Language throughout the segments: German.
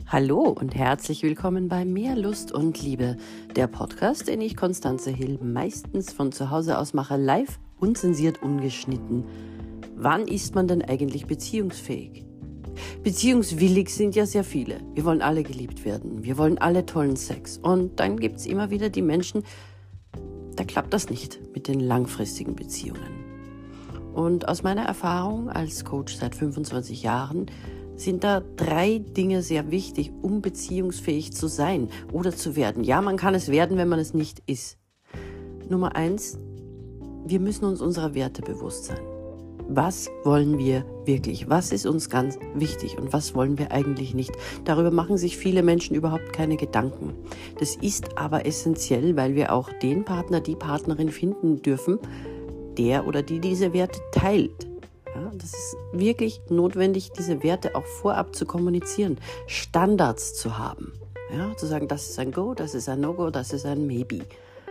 Hallo und herzlich willkommen bei Mehr Lust und Liebe, der Podcast, den ich, Constanze Hill, meistens von zu Hause aus mache, live, unzensiert, ungeschnitten. Wann ist man denn eigentlich beziehungsfähig? Beziehungswillig sind ja sehr viele. Wir wollen alle geliebt werden, wir wollen alle tollen Sex. Und dann gibt es immer wieder die Menschen, da klappt das nicht mit den langfristigen Beziehungen. Und aus meiner Erfahrung als Coach seit 25 Jahren sind da 3 Dinge sehr wichtig, um beziehungsfähig zu sein oder zu werden. Ja, man kann es werden, wenn man es nicht ist. Nummer 1, wir müssen uns unserer Werte bewusst sein. Was wollen wir wirklich? Was ist uns ganz wichtig und was wollen wir eigentlich nicht? Darüber machen sich viele Menschen überhaupt keine Gedanken. Das ist aber essentiell, weil wir auch den Partner, die Partnerin finden dürfen, der oder die diese Werte teilt. Ja, das ist wirklich notwendig, diese Werte auch vorab zu kommunizieren, Standards zu haben. Ja, zu sagen, das ist ein Go, das ist ein No-Go, das ist ein Maybe.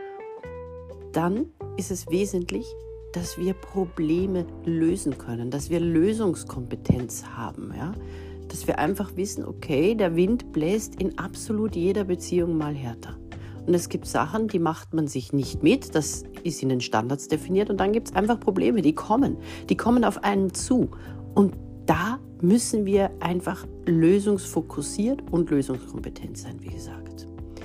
Dann ist es wesentlich, dass wir Probleme lösen können, dass wir Lösungskompetenz haben. Ja? Dass wir einfach wissen, okay, der Wind bläst in absolut jeder Beziehung mal härter. Und es gibt Sachen, die macht man sich nicht mit, das ist in den Standards definiert. Und dann gibt es einfach Probleme, die kommen auf einen zu. Und da müssen wir einfach lösungsfokussiert und lösungskompetent sein, wie gesagt.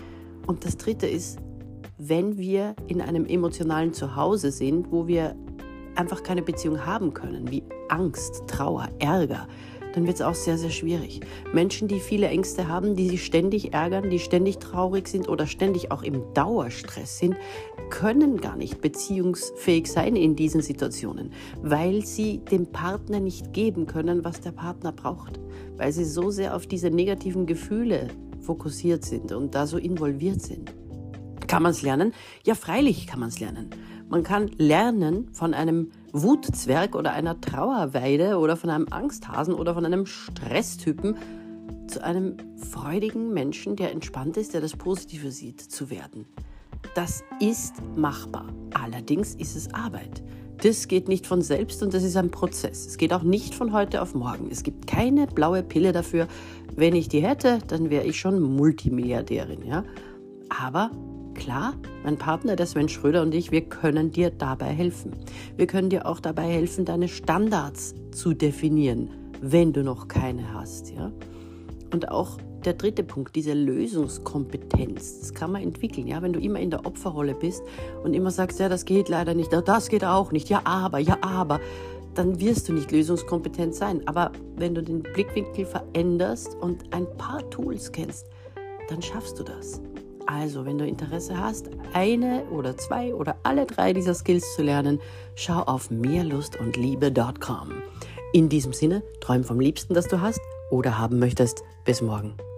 Und das 3. ist, wenn wir in einem emotionalen Zuhause sind, wo wir einfach keine Beziehung haben können, wie Angst, Trauer, Ärger, dann wird es auch sehr, sehr schwierig. Menschen, die viele Ängste haben, die sich ständig ärgern, die ständig traurig sind oder ständig auch im Dauerstress sind, können gar nicht beziehungsfähig sein in diesen Situationen, weil sie dem Partner nicht geben können, was der Partner braucht, weil sie so sehr auf diese negativen Gefühle fokussiert sind und da so involviert sind. Kann man es lernen? Ja, freilich kann man es lernen. Man kann lernen von einem Wutzwerg oder einer Trauerweide oder von einem Angsthasen oder von einem Stresstypen zu einem freudigen Menschen, der entspannt ist, der das Positive sieht, zu werden. Das ist machbar. Allerdings ist es Arbeit. Das geht nicht von selbst und das ist ein Prozess. Es geht auch nicht von heute auf morgen. Es gibt keine blaue Pille dafür. Wenn ich die hätte, dann wäre ich schon Multimilliardärin. Ja? Aber klar, mein Partner, der Sven Schröder und ich, wir können dir dabei helfen. Wir können dir auch dabei helfen, deine Standards zu definieren, wenn du noch keine hast. Ja? Und auch der 3. Punkt, diese Lösungskompetenz, das kann man entwickeln. Ja? Wenn du immer in der Opferrolle bist und immer sagst, ja, das geht leider nicht, das geht auch nicht, ja, aber, dann wirst du nicht lösungskompetent sein. Aber wenn du den Blickwinkel veränderst und ein paar Tools kennst, dann schaffst du das. Also, wenn du Interesse hast, 1 oder 2 oder alle 3 dieser Skills zu lernen, schau auf mehrlustundliebe.com. In diesem Sinne, träum vom Liebsten, das du hast oder haben möchtest. Bis morgen.